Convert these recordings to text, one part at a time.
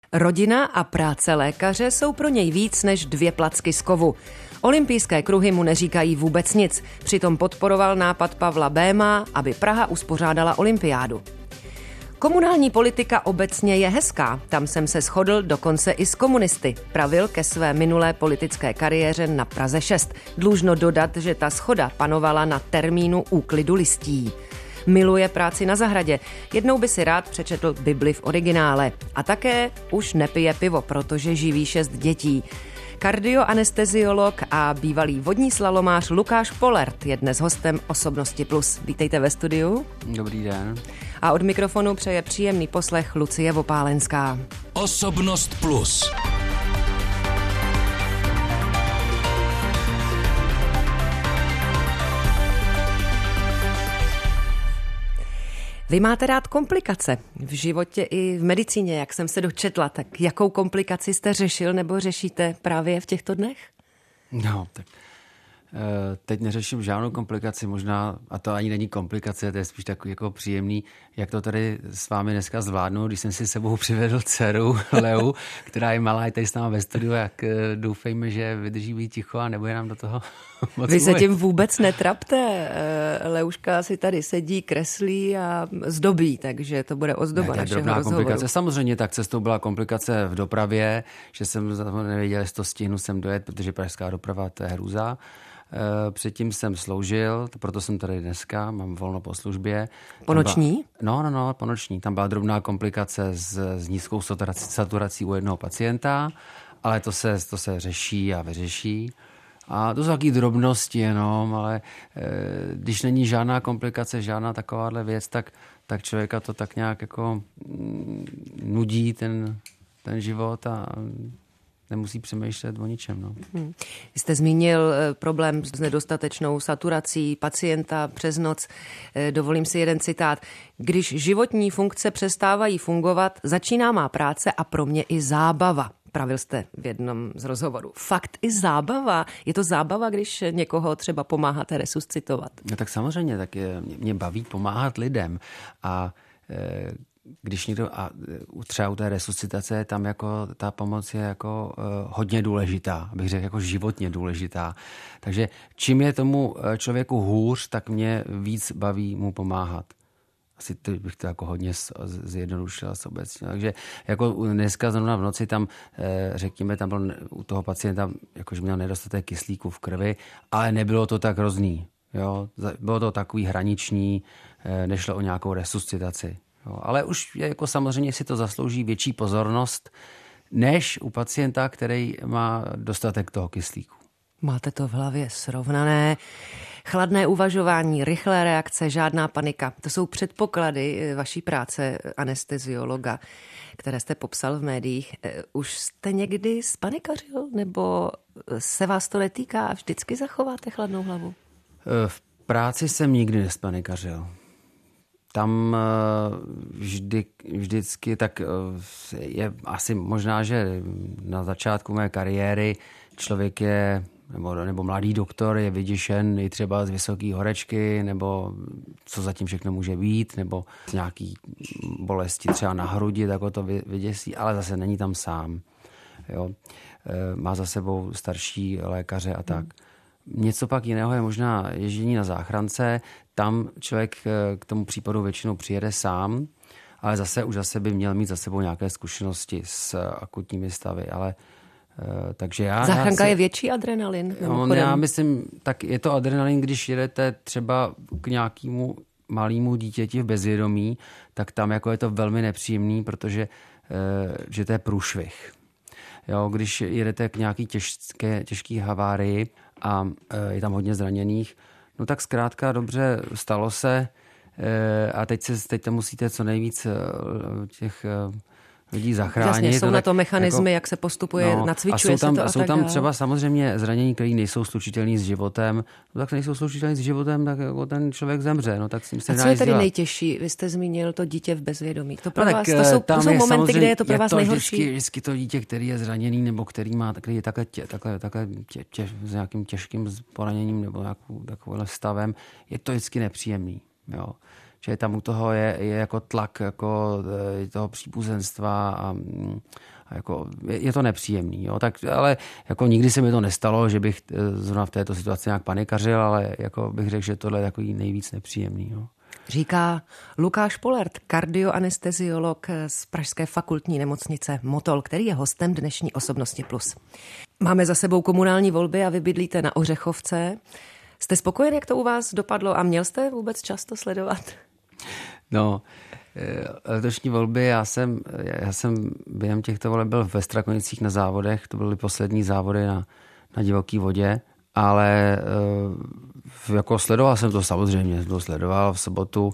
Rodina a práce lékaře jsou pro něj víc než 2 placky z kovu. Olympijské kruhy mu neříkají vůbec nic, přitom podporoval nápad Pavla Béma, aby Praha uspořádala olympiádu. Komunální politika obecně je hezká, tam jsem se shodl dokonce i s komunisty, pravil ke své minulé politické kariéře na Praze 6. Dlužno dodat, že ta shoda panovala na termínu úklidu listí. Miluje práci na zahradě, jednou by si rád přečetl Bibli v originále a také už nepije pivo, protože živí 6 dětí. Kardioanesteziolog a bývalý vodní slalomář Lukáš Polert je dnes hostem Osobnosti Plus. Vítejte ve studiu. Dobrý den. A od mikrofonu přeje příjemný poslech Lucie Vopálenská. Osobnost Plus. Vy máte rád komplikace v životě i v medicíně, jak jsem se dočetla. Tak jakou komplikaci jste řešil nebo řešíte právě v těchto dnech? No, tak teď neřeším žádnou komplikaci, možná, a to ani není komplikace, to je spíš takový jako příjemný, jak to tady s vámi dneska zvládnu, když jsem si sebou přivedl dceru Leu, která je malá, je tady s námi ve studiu, jak doufejme, že vydrží být ticho a nebude nám do toho moc Vy se tím vůbec netrapte. Leuška si tady sedí, kreslí a zdobí, takže to bude ozdoba našeho rozhovoru. Komplikace. Samozřejmě tak cestou byla komplikace v dopravě, že jsem nevěděl, jestli to stihnu sem dojet, protože pražská doprava to je hrůza. Předtím jsem sloužil, proto jsem tady dneska, mám volno po službě. Ponoční? No, ponoční. Tam byla drobná komplikace s nízkou saturací u jednoho pacienta, ale to se řeší a vyřeší. A to jsou taky drobnosti jenom, ale když není žádná komplikace, žádná takováhle věc, tak člověka to tak nějak jako nudí ten život a nemusí přemýšlet o ničem. No. Vy jste zmínil problém s nedostatečnou saturací pacienta přes noc. Dovolím si jeden citát. Když životní funkce přestávají fungovat, začíná má práce a pro mě i zábava. Pravil jste v jednom z rozhovorů. Fakt i zábava. Je to zábava, když někoho třeba pomáháte resuscitovat? No tak samozřejmě, mě baví pomáhat lidem a když někdo, a třeba u té resuscitace, tam jako ta pomoc je jako hodně důležitá, bych řekl jako životně důležitá. Takže čím je tomu člověku hůř, tak mě víc baví mu pomáhat. Asi bych to jako hodně zjednodušil obecně. Takže jako dneska zrovna v noci tam, řekněme, tam byl u toho pacienta, jakože měl nedostatek kyslíku v krvi, ale nebylo to tak hrozný. Jo? Bylo to takový hraniční, nešlo o nějakou resuscitaci. Jo, ale už jako samozřejmě si to zaslouží větší pozornost, než u pacienta, který má dostatek toho kyslíku. Máte to v hlavě srovnané. Chladné uvažování, rychlé reakce, žádná panika. To jsou předpoklady vaší práce anesteziologa, které jste popsal v médiích. Už jste někdy spanikařil, nebo se vás to netýká a vždycky zachováte chladnou hlavu? V práci jsem nikdy nespanikařil. Tam vždycky tak je asi možná, že na začátku mé kariéry člověk je, nebo mladý doktor je vyděšen i třeba z vysoké horečky, nebo co zatím všechno může být, nebo z nějaký bolesti třeba na hrudi, tak ho to vyděsí, ale zase není tam sám. Jo? Má za sebou starší lékaře a tak. Něco pak jiného je možná ježdění na záchrance. Tam člověk k tomu případu většinou přijede sám, ale zase by měl mít za sebou nějaké zkušenosti s akutními stavy. Ale takže záchranka je větší adrenalin? Já myslím, tak je to adrenalin, když jedete třeba k nějakému malému dítěti v bezvědomí, tak tam jako je to velmi nepříjemný, protože že to je průšvih. Jo, když jedete k nějaký těžké havárii a je tam hodně zraněných, no tak zkrátka dobře, stalo se a teď tam musíte co nejvíc těch lidí zachránit. Jasně, jsou na to mechanismy, jak se postupuje, nacvičuje se to a tak jsou tam třeba samozřejmě zranění, které nejsou slučitelné s životem. No tak nejsou slučitelné s životem, tak jako ten člověk zemře. No tak s ním se a co je tady nejtěžší? Vy jste zmínil to dítě v bezvědomí. To jsou momenty, kde je to pro vás nejhorší. Vždycky to dítě, který je zraněný nebo který je takhle s nějakým těžkým poraněním nebo takovým stavem, je to vždycky nepříjemný. Jo. Že tam u toho je jako tlak jako toho příbuzenstva jako je to nepříjemný. Jo? Tak, ale jako nikdy se mi to nestalo, že bych zrovna v této situaci nějak panikařil, ale jako bych řekl, že tohle je takový nejvíc nepříjemný. Jo? Říká Lukáš Polert, kardioanesteziolog z pražské fakultní nemocnice Motol, který je hostem dnešní Osobnosti Plus. Máme za sebou komunální volby a vy bydlíte na Ořechovce. Jste spokojen, jak to u vás dopadlo a měl jste vůbec čas to sledovat? No, letošní volby, já jsem během těchto voleb byl ve Strakonicích na závodech, to byly poslední závody na divoký vodě, ale jako sledoval jsem to samozřejmě, to sledoval v sobotu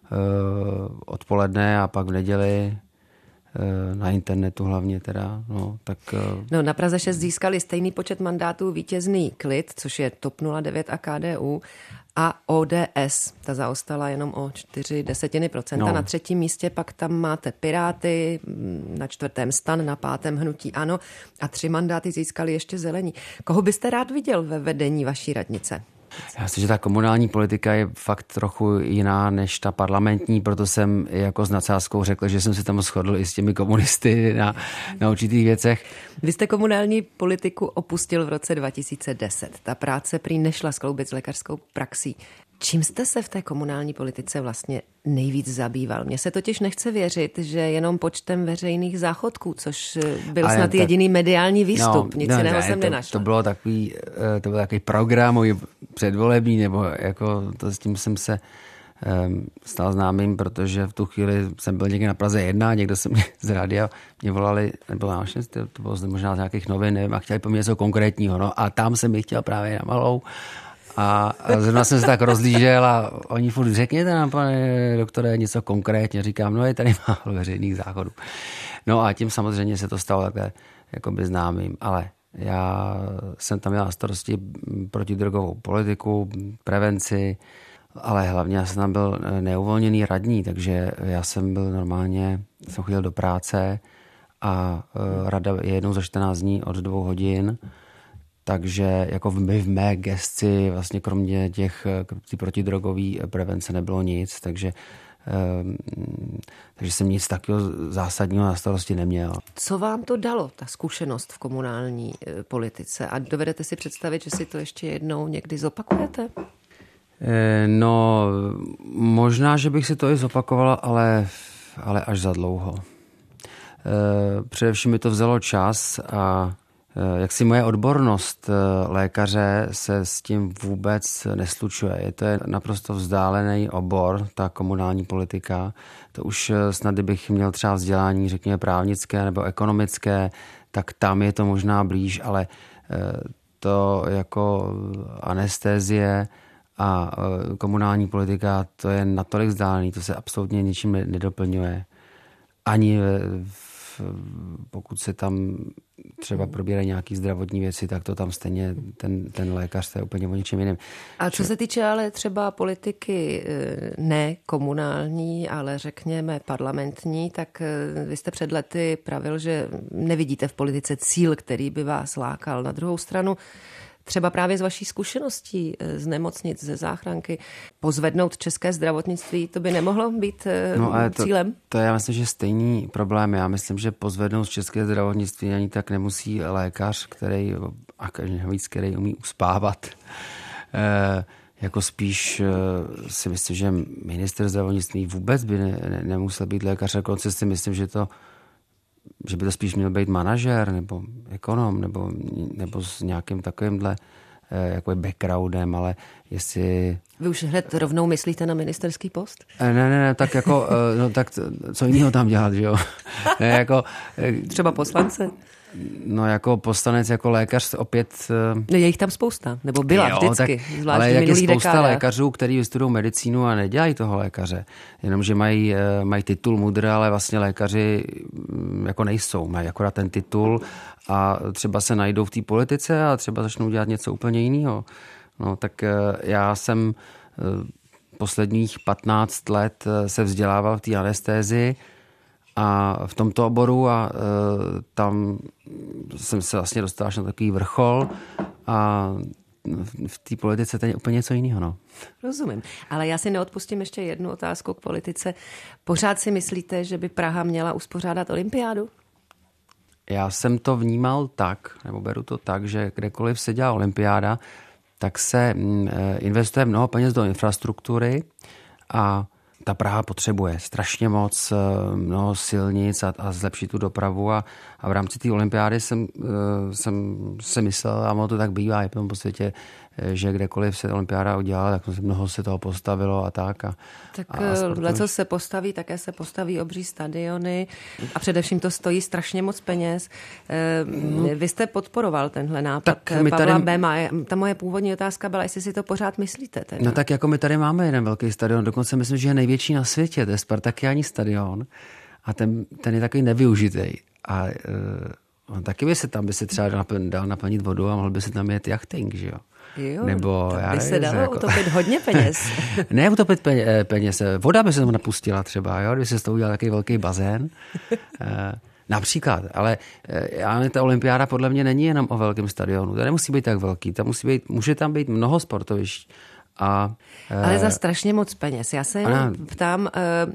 odpoledne a pak v neděli na internetu hlavně teda. No, na Praze 6 získali stejný počet mandátů vítězný Klid, což je TOP 09 a KDU, a ODS. Ta zaostala jenom o 0,4%. No. Na třetím místě pak tam máte Piráty, na čtvrtém STAN, na pátém hnutí ANO a 3 mandáty získali ještě Zelení. Koho byste rád viděl ve vedení vaší radnice? Já myslím, že ta komunální politika je fakt trochu jiná než ta parlamentní, proto jsem jako s nadsázkou řekl, že jsem se tam shodl i s těmi komunisty na určitých věcech. Vy jste komunální politiku opustil v roce 2010. Ta práce prý nešla skloubit s lékařskou praxí. Čím jste se v té komunální politice vlastně nejvíc zabýval? Mně se totiž nechce věřit, že jenom počtem veřejných záchodků, což byl snad jediný mediální výstup. Nic jiného jsem nenašla. To byl takový program předvolební, nebo jako to s tím jsem se stal známým, protože v tu chvíli jsem byl někde na Praze 1, někdo se mě z rádia mě volali, nebo to bylo možná z nějakých novin, nevím, a chtěli po mě něco konkrétního. No a tam jsem je chtěl právě na Malou. A zrovna jsem se tak rozlížel a oni furt řekněte nám, pane doktore, něco konkrétně. Říkám, no je tady málo veřejných záchodů. No a tím samozřejmě se to stalo takhle jakoby známým. Ale já jsem tam měl na starosti protidrogovou politiku, prevenci, ale hlavně já jsem tam byl neuvolněný radní, takže já jsem chodil do práce a rada je jednou za 14 dní od 2 hodin. Takže jako v mé gesci vlastně kromě ty protidrogové prevence nebylo nic, takže jsem nic takového zásadního na starosti neměl. Co vám to dalo, ta zkušenost v komunální politice? A dovedete si představit, že si to ještě jednou někdy zopakujete? No, možná, že bych si to i zopakovala, ale až za dlouho. Především mi to vzalo čas a jak si moje odbornost lékaře se s tím vůbec neslučuje. To je naprosto vzdálený obor, ta komunální politika. To už snad, kdybych měl třeba vzdělání, řekněme právnické nebo ekonomické, tak tam je to možná blíž, ale to jako anestezie a komunální politika, to je natolik vzdálený, to se absolutně ničím nedoplňuje. Ani pokud se tam třeba probírají nějaké zdravotní věci, tak to tam stejně ten lékař, to je úplně o něčem jiném. A co se týče ale třeba politiky ne komunální, ale řekněme parlamentní, tak vy jste před lety pravil, že nevidíte v politice cíl, který by vás lákal. Na druhou stranu třeba právě z vaší zkušeností z nemocnic, ze záchranky, pozvednout české zdravotnictví, to by nemohlo být cílem? To je, já myslím, že stejný problém. Já myslím, že pozvednout české zdravotnictví ani tak nemusí lékař, který umí uspávat. Jako spíš si myslím, že ministr zdravotnictví vůbec by nemusel být lékař. Dokonce si myslím, že by to spíš měl být manažer nebo ekonom nebo s nějakým takovýmhle jako backgroundem, ale jestli... Vy už hned rovnou myslíte na ministerský post? Ne, tak jako, no tak co jiného tam dělat, že jo? Ne, jako... Třeba poslance? No jako poslanec, jako lékař opět... No je jich tam spousta, nebo byla vždycky, zvlášť ale v minulých dekádách. Ale je spousta lékařů, kteří vystudují medicínu a nedělají toho lékaře. Jenomže mají titul mudr, ale vlastně lékaři jako nejsou. Mají akorát ten titul a třeba se najdou v té politice a třeba začnou dělat něco úplně jiného. No tak já jsem posledních 15 let se vzdělával v té anestézii a v tomto oboru a tam jsem se vlastně dostal až na takový vrchol a v té politice to je úplně něco jiného. No. Rozumím, ale já si neodpustím ještě jednu otázku k politice. Pořád si myslíte, že by Praha měla uspořádat olympiádu? Já jsem to vnímal tak, nebo beru to tak, že kdekoliv se dělá olympiáda, tak se investuje mnoho peněz do infrastruktury a ta Praha potřebuje strašně moc, mnoho silnic a zlepšit tu dopravu a v rámci té olympiády jsem si myslel, a ono to tak bývá i po světě, že kdekoliv se olympiáda udělala, tak mnoho se toho postavilo a tak. Tak leco se postaví, také se postaví obří stadiony a především to stojí strašně moc peněz. Vy jste podporoval tenhle nápad Pavla Béma. Ta moje původní otázka byla, jestli si to pořád myslíte. Teda. No tak jako my tady máme jeden velký stadion, dokonce myslím, že je největší na světě, to je Spartakiáni stadion a ten je takový nevyužitý. A taky by se třeba dal naplnit vodu a mohl by se tam jet jachting, že jo? Jo, nebo by se dalo utopit hodně peněz. Ne utopit peněz, voda by se tam napustila třeba, jo? Kdyby se z toho udělal takový velký bazén. Například, ale ta olympiáda podle mě není jenom o velkém stadionu. To nemusí být tak velký, může tam být mnoho sportovišť. Ale za strašně moc peněz. Já se jenom ptám,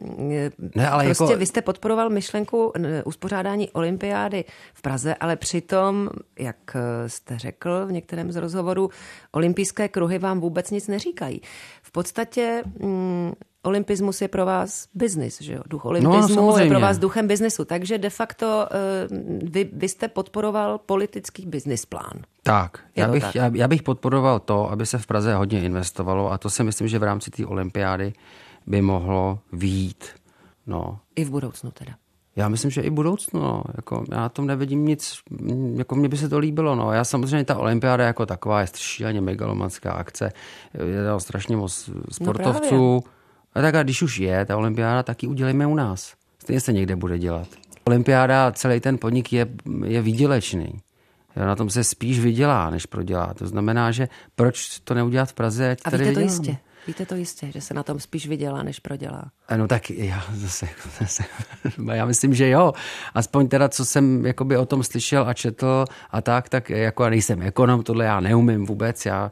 prostě vy jste podporoval myšlenku uspořádání olympiády v Praze, ale přitom, jak jste řekl v některém z rozhovorů, olympijské kruhy vám vůbec nic neříkají. V podstatě olympismus je pro vás biznis, že jo? Duch olympismu je pro vás duchem biznesu, takže de facto vy jste podporoval politický business plán. Tak, já bych podporoval to, aby se v Praze hodně investovalo a to si myslím, že v rámci té olympiády by mohlo vyjít. No. I v budoucnu teda. Já myslím, že i budoucnu, no. Jako, já na tom nevidím nic, jako mně by se to líbilo. No. Já samozřejmě ta olympiáda jako taková je šíleně megalomanská akce, je tam strašně moc sportovců. No a tak a když už je ta olympiáda, tak ji udělejme u nás. Stejně se někde bude dělat. Olympiáda, celý ten podnik je výdělečný. Na tom se spíš vydělá, než prodělá. To znamená, že proč to neudělat v Praze? A víte to jistě? Víte to jistě, že se na tom spíš vydělá, než prodělá? No tak já zase já myslím, že jo. Aspoň teda, co jsem jakoby o tom slyšel a četl a tak jako já nejsem ekonom, tohle já neumím vůbec. Já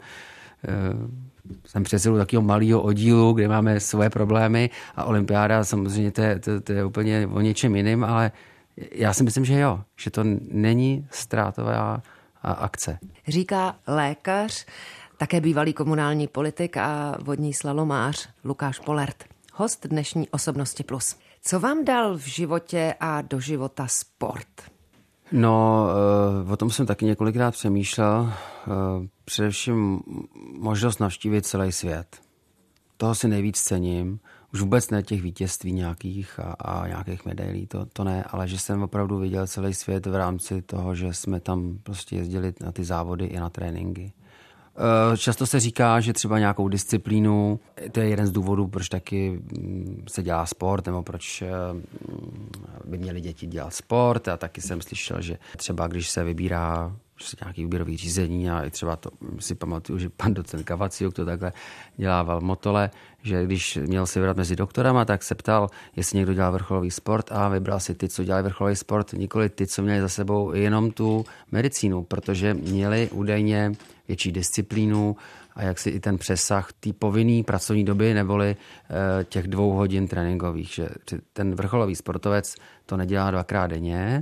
jsem předsedou takového malého oddílu, kde máme svoje problémy a olympiáda samozřejmě to je úplně o něčem jiným, ale já si myslím, že jo, že to není ztrátová akce. Říká lékař, také bývalý komunální politik a vodní slalomář Lukáš Pollert, host dnešní Osobnosti Plus. Co vám dal v životě a do života sport? No, o tom jsem taky několikrát přemýšlel. Především možnost navštívit celý svět. Toho si nejvíc cením. Už vůbec ne těch vítězství nějakých a nějakých medailí, to ne, ale že jsem opravdu viděl celý svět v rámci toho, že jsme tam prostě jezdili na ty závody i na tréninky. Často se říká, že třeba nějakou disciplínu, to je jeden z důvodů, proč taky se dělá sport, nebo proč by měli děti dělat sport. A taky jsem slyšel, že třeba když se vybírá nějaký výběrový řízení a i třeba to si pamatuju, že pan docent Kavaciuk to takhle dělával v Motole, že když měl si vybrat mezi doktorama, tak se ptal, jestli někdo dělal vrcholový sport a vybral si ty, co dělali vrcholový sport, nikoli ty, co měli za sebou jenom tu medicínu, protože měli údajně větší disciplínu a jak si i ten přesah té povinné pracovní doby neboli těch 2 hodin tréninkových, že ten vrcholový sportovec to nedělá 2krát denně,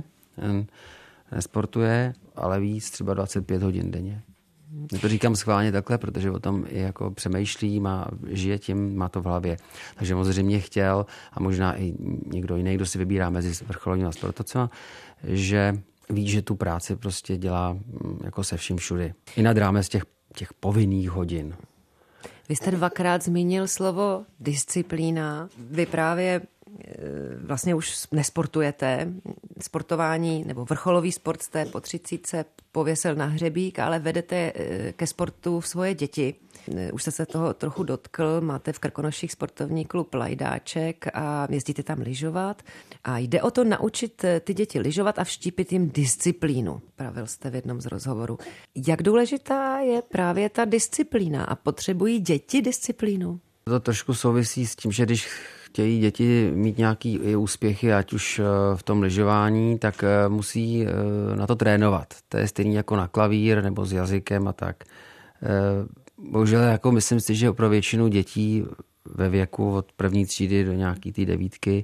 nesportuje, ale víc třeba 25 hodin denně. Já to říkám schválně takhle, protože o tom i jako přemýšlí, žije tím, má to v hlavě. Takže moc zřejmě chtěl, a možná i někdo jiný, kdo si vybírá mezi vrcholovými sportovcema, že ví, že tu práci prostě dělá jako se vším všudy. I nad rámec těch povinných hodin. Vy jste 2krát zmínil slovo disciplína. Vy právě vlastně už nesportujete. Sportování nebo vrcholový sport jste po 30 pověsil na hřebík, ale vedete ke sportu svoje děti. Už jste se toho trochu dotkl, máte v Krkonoších sportovní klub Lajdáček a jezdíte tam lyžovat. A jde o to naučit ty děti lyžovat a vštípit jim disciplínu, pravil jste v jednom z rozhovorů. Jak důležitá je právě ta disciplína a potřebují děti disciplínu? To trošku souvisí s tím, že když chtějí děti mít nějaký úspěchy, ať už v tom lyžování, tak musí na to trénovat. To je stejný jako na klavír nebo s jazykem a tak. Bohužel jako myslím si, že pro většinu dětí ve věku od 1. třídy do nějaký té 9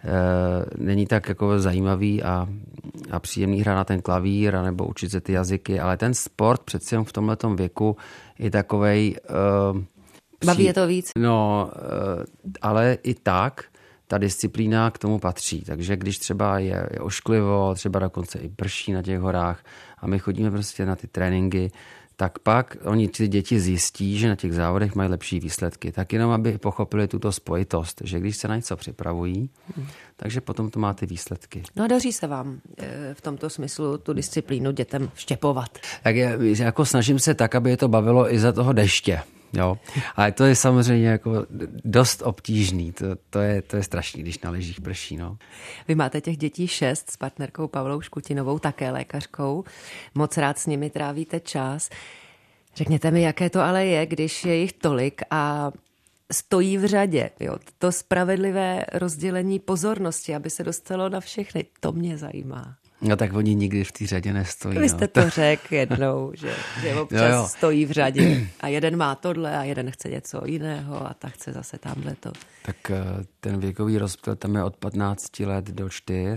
není tak jako zajímavý a příjemný hrát na ten klavír nebo učit se ty jazyky, ale ten sport přeci jen v tomhletom věku je takovej... Baví je to víc? No, ale i tak ta disciplína k tomu patří. Takže když třeba je ošklivo, třeba dokonce i prší na těch horách a my chodíme prostě na ty tréninky, tak pak oni ty děti zjistí, že na těch závodech mají lepší výsledky. Tak jenom, aby pochopili tuto spojitost, že když se na něco připravují, takže potom to má ty výsledky. No a daří se vám v tomto smyslu tu disciplínu dětem vštěpovat? Tak jako snažím se tak, aby je to bavilo i za toho deště. Jo, ale to je samozřejmě jako dost obtížný, to je strašný, když na lyžích prší. No. Vy máte těch dětí 6 s partnerkou Pavlou Škutinovou, také lékařkou. Moc rád s nimi trávíte čas. Řekněte mi, jaké to ale je, když je jich tolik a stojí v řadě. Jo? To spravedlivé rozdělení pozornosti, aby se dostalo na všechny, to mě zajímá. No tak oni nikdy v té řadě nestojí. Vy jste to řekl jednou, že občas stojí v řadě a jeden má tohle a jeden chce něco jiného a ta chce zase tamhleto. Tak ten věkový rozptyl tam je od 15 let do 4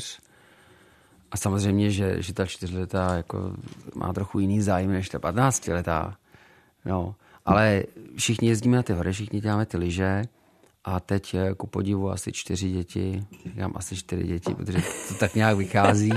a samozřejmě, že ta 4letá jako má trochu jiný zájem než ta 15letá. No, ale všichni jezdíme na ty hory, všichni děláme ty lyže a teď ku podivu asi 4 děti, říkám asi 4 děti, protože to tak nějak vychází,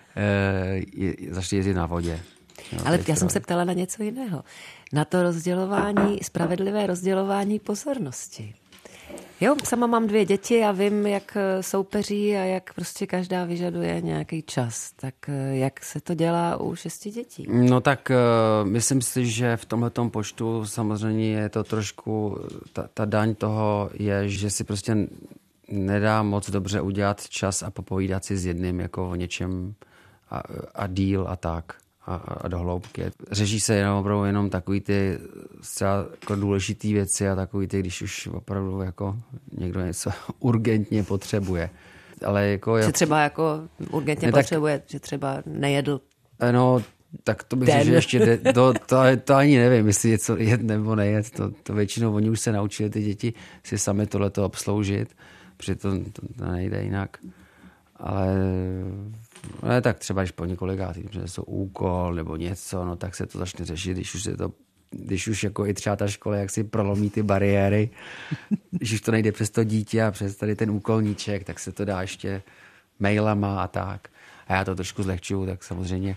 začali jezdit na vodě. No, ale já jsem se ptala na něco jiného. Na to rozdělování, spravedlivé rozdělování pozornosti. Jo, sama mám 2 děti a vím, jak soupeří a jak prostě každá vyžaduje nějaký čas. Tak jak se to dělá u 6 dětí? No tak myslím si, že v tomhletom počtu samozřejmě je to trošku, ta daň toho je, že si prostě nedá moc dobře udělat čas a popovídat si s jedním jako o něčem a díl a tak. A do hloubky. Řeší se jenom takový ty zcela jako důležitý věci a takový ty, když už opravdu jako někdo něco urgentně potřebuje. Ale jako... Že třeba jako urgentně potřebuje, že třeba nejedl. No, tak to bych řekl, že ještě to ani nevím, jestli něco jet nebo nejet. To většinou oni už se naučili ty děti si sami tohleto obsloužit, protože to nejde jinak. Ale tak třeba, když po několikátý jsou úkol nebo něco, no tak se to začne řešit, když už jako i třeba ta škola, jak si prolomí ty bariéry, když už to nejde přes to dítě a přes tady ten úkolníček, tak se to dá ještě mailama a tak. A já to trošku zlehčuju, tak samozřejmě.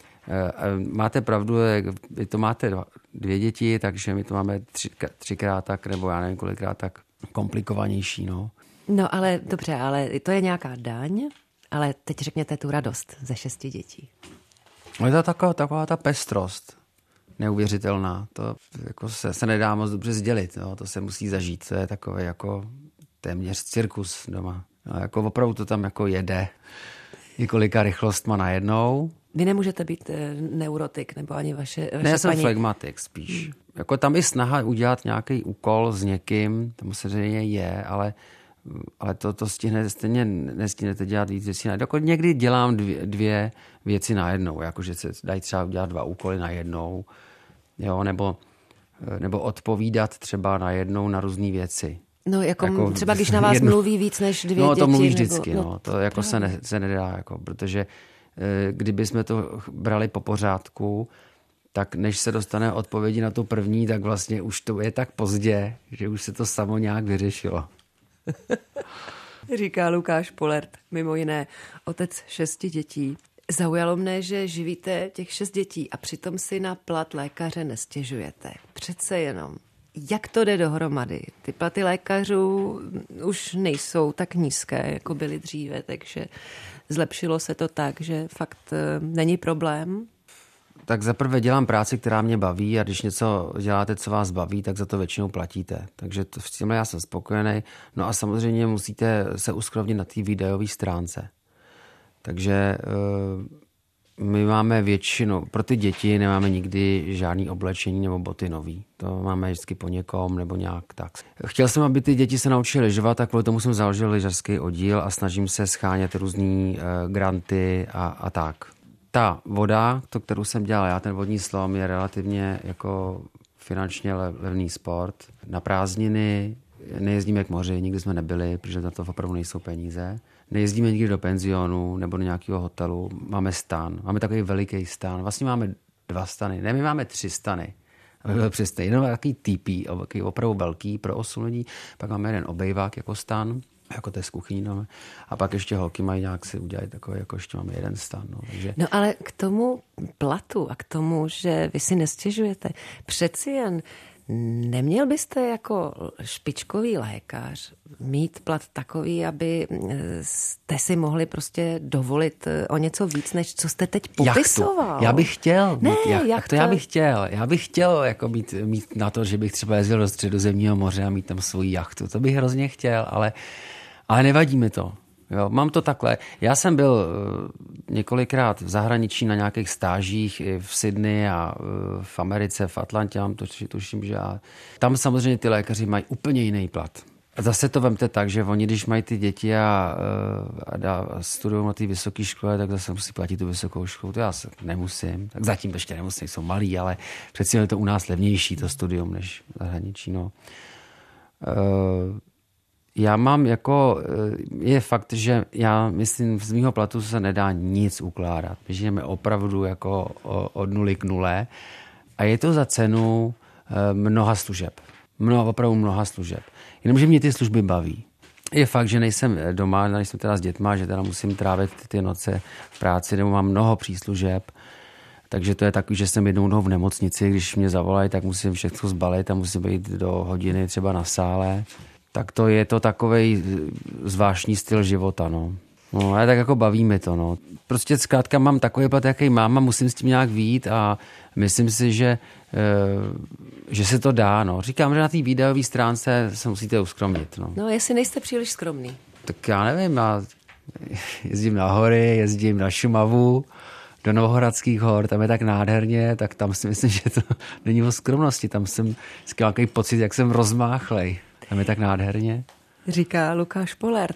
Máte pravdu, vy to máte 2 děti, takže my to máme 3krát tak, nebo já nevím kolikrát tak komplikovanější, no. No ale dobře, ale to je nějaká daň, ale teď řekněte tu radost ze 6 dětí. No je to taková ta pestrost neuvěřitelná. To jako se nedá moc dobře sdělit, no. To se musí zažít. To je takový jako téměř cirkus doma. No, jako opravdu to tam jako jede několika rychlostma najednou. Vy nemůžete být neurotik, nebo ani vaše ne, já jsem flegmatik spíš. Jako tam je snaha udělat nějaký úkol s někým, to samozřejmě je, ale to stejně nestihnete dělat víc věcí. Dokud někdy dělám 2 věci najednou, jakože se dají třeba udělat 2 úkoly najednou, jo, nebo odpovídat třeba najednou na různé věci. No, jako třeba když na vás mluví víc než 2 děti. No, to mluví vždycky, no. To jako se nedá, jako, protože kdyby jsme to brali po pořádku, tak než se dostane odpovědi na tu první, tak vlastně už to je tak pozdě, že už se to samo nějak vyřešilo. Říká Lukáš Polert, mimo jiné otec 6 dětí. Zaujalo mne, že živíte těch 6 dětí a přitom si na plat lékaře nestěžujete. Přece jenom. Jak to jde dohromady? Ty platy lékařů už nejsou tak nízké, jako byly dříve, takže zlepšilo se to tak, že fakt není problém? Tak zaprvé dělám práci, která mě baví a když něco děláte, co vás baví, tak za to většinou platíte. Takže v tímhle já jsem spokojený. No a samozřejmě musíte se uskrovnit na té videové stránce. Takže my máme většinou, pro ty děti nemáme nikdy žádný oblečení nebo boty nový. To máme vždycky po někom nebo nějak tak. Chtěl jsem, aby ty děti se naučily lyžovat a kvůli tomu jsem založil lyžařský oddíl a snažím se schánět různý granty a tak. Ta voda, kterou jsem dělal já, ten vodní slom, je relativně jako finančně levný sport. Na prázdniny nejezdíme k moři, nikdy jsme nebyli, protože na to opravdu nejsou peníze. nejezdíme nikdy do penzionu nebo do nějakého hotelu, máme stan, máme takový veliký stan, vlastně máme 2 stany, ne, my máme 3 stany, aby byl přesně, jenom takový TP, opravdu velký pro 8 lidí, pak máme jeden obejvák jako stan, jako to je z kuchyní, no. A pak ještě holky mají nějak si udělat takový, jako ještě máme jeden stan. No, takže... No ale k tomu platu a k tomu, že vy si nestěžujete, přeci jen neměl byste jako špičkový lékař mít plat takový, aby jste si mohli prostě dovolit o něco víc, než co jste teď popisoval? Jachtu. Já bych chtěl. Jachtu. Já bych chtěl jako mít na to, že bych třeba jezdil do Středozemního moře a mít tam svoji jachtu. To bych hrozně chtěl, ale nevadí mi to. Jo, mám to takhle. Já jsem byl několikrát v zahraničí na nějakých stážích i v Sydney a v Americe, v Atlantě, mám to tuším, že tam samozřejmě ty lékaři mají úplně jiný plat. A zase to vemte tak, že oni, když mají ty děti a studují na té vysoké škole, tak zase musí platit tu vysokou školu. To já nemusím. Tak zatím ještě nemusím, jsou malí, ale přeci je to u nás levnější, to studium, než v zahraničí. No. Já mám je fakt, že já myslím, z mýho platu se nedá nic ukládat. My žijeme opravdu jako od 0 k 0 a je to za cenu mnoha služeb. Opravdu mnoha služeb. Jenomže mě ty služby baví. Je fakt, že nejsem doma, nejsem teda s dětma, že teda musím trávit ty noce v práci, nebo mám mnoho příslužeb. Takže to je takový, že jsem jednou v nemocnici, když mě zavolají, tak musím všechno zbalit a musím být do hodiny třeba na sále. Tak to je to takovej zvláštní styl života, no. No, ale tak jako baví mi to, no. Prostě zkrátka mám takový plat, jaký mám a musím s tím nějak vyjít a myslím si, že se to dá, no. Říkám, že na té videové stránce se musíte uskromnit, no. No, jestli nejste příliš skromný. Tak já nevím, já jezdím na hory, jezdím na Šumavu, do Novohradských hor, tam je tak nádherně, tak tam si myslím, že to není o skromnosti, tam jsem takový pocit, jak jsem rozmáchlej. Tam je tak nádherně. Říká Lukáš Pollert.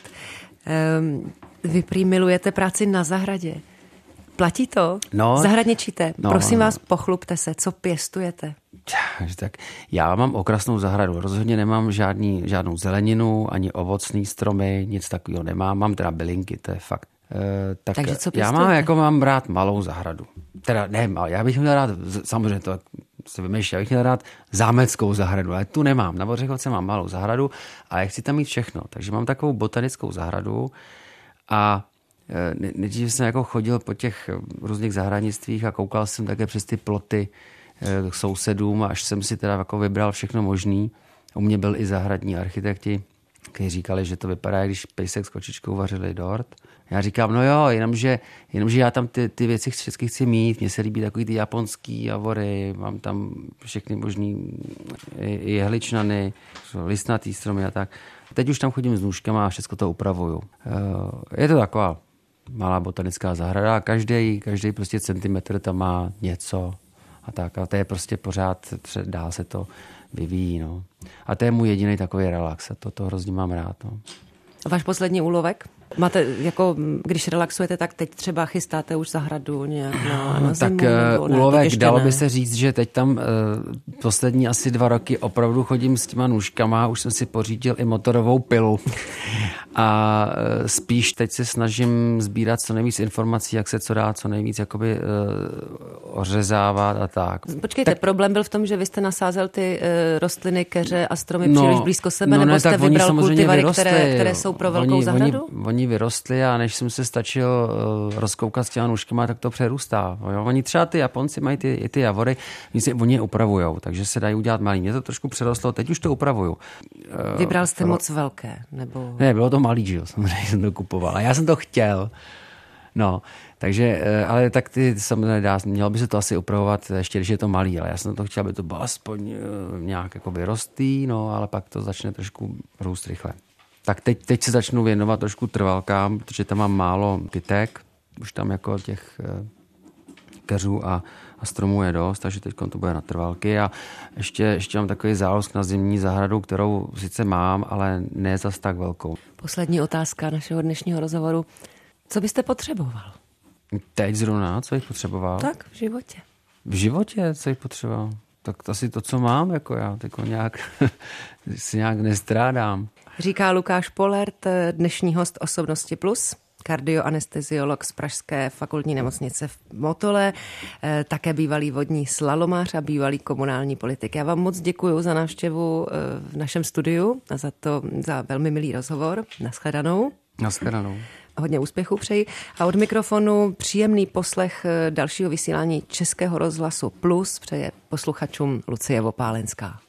Vy prý milujete práci na zahradě. Platí to? No. Zahradničíte. Prosím vás, pochlubte se. Co pěstujete? Tak já mám okrasnou zahradu. Rozhodně nemám žádnou zeleninu, ani ovocný stromy, nic takového nemám. Mám teda bylinky, to je fakt. Takže co pěstujete? Já mám rád malou zahradu. Teda ne, já bych měl rád, samozřejmě to se vymýšlí, já bych měl rád zámeckou zahradu, ale tu nemám. Na Bořechovce mám malou zahradu a já chci tam mít všechno. Takže mám takovou botanickou zahradu a nejdřív jsem jako chodil po těch různých zahradnictvích a koukal jsem také přes ty ploty k sousedům, až jsem si teda jako vybral všechno možný. U mě byl i zahradní architekti, kteří říkali, že to vypadá, když pejsek s kočičkou vařili dort. Já říkám, no jo, jenomže já tam ty věci všechny chci mít, mně se líbí takový ty japonský javory, mám tam všechny možný jehličnany, listnatý stromy a tak. Teď už tam chodím s nůžkama a všechno to upravuju. Je to taková malá botanická zahrada a každý prostě centimetr tam má něco a tak. A to je prostě pořád, dál se to vyvíjí, no. A to je můj jediný takový relax a to hrozně mám rád, no. Váš poslední úlovek? Máte, jako když relaxujete, tak teď třeba chystáte už zahradu nějak na zimu? Tak úlovek, dalo by se říct, že teď tam poslední asi 2 roky opravdu chodím s těma nůžkama, už jsem si pořídil i motorovou pilu. A spíš teď se snažím sbírat co nejvíc informací, jak se co dá, co nejvíc jakoby ořezávat a tak. Počkejte, tak problém byl v tom, že vy jste nasázel ty rostliny, keře a stromy příliš blízko sebe, nebo jste vybral kultivary, které jsou pro velkou zahradu? Oni vyrostli a než jsem se stačil rozkoukat s těma nůžkama, tak to přerůstá. Jo? Oni třeba ty Japonci mají ty javory, oni je upravujou, takže se dají udělat malý. Mě to trošku přerostlo, teď už to upravuju. Vybral jste moc velké? Nebo... Ne, bylo to malý, že jo, samozřejmě jsem to kupoval. A já jsem to chtěl. No, takže, ale tak ty samozřejmě mělo by se to asi upravovat ještě, když je to malý, ale já jsem to chtěl, aby to bylo aspoň nějak jako vyrostlý, no, ale pak to začne trošku růst rychle. Tak teď se začnu věnovat trošku trvalkám, protože tam mám málo kytek, už tam jako těch keřů a stromů je dost, takže teď to bude na trvalky a ještě mám takový záložek na zimní zahradu, kterou sice mám, ale ne zas tak velkou. Poslední otázka našeho dnešního rozhovoru. Co byste potřeboval? Teď zrovna, co bych potřeboval? Tak, v životě. V životě, co bych potřeboval? tak asi to, co mám, jako já jako si nějak nestrádám. Říká Lukáš Pollert, dnešní host Osobnosti Plus, kardioanesteziolog z Pražské fakultní nemocnice v Motole, také bývalý vodní slalomář a bývalý komunální politik. Já vám moc děkuji za návštěvu v našem studiu a za velmi milý rozhovor. Naschledanou. Naschledanou. Hodně úspěchů přeji. A od mikrofonu příjemný poslech dalšího vysílání Českého rozhlasu Plus přeje posluchačům Lucie Vopálenská.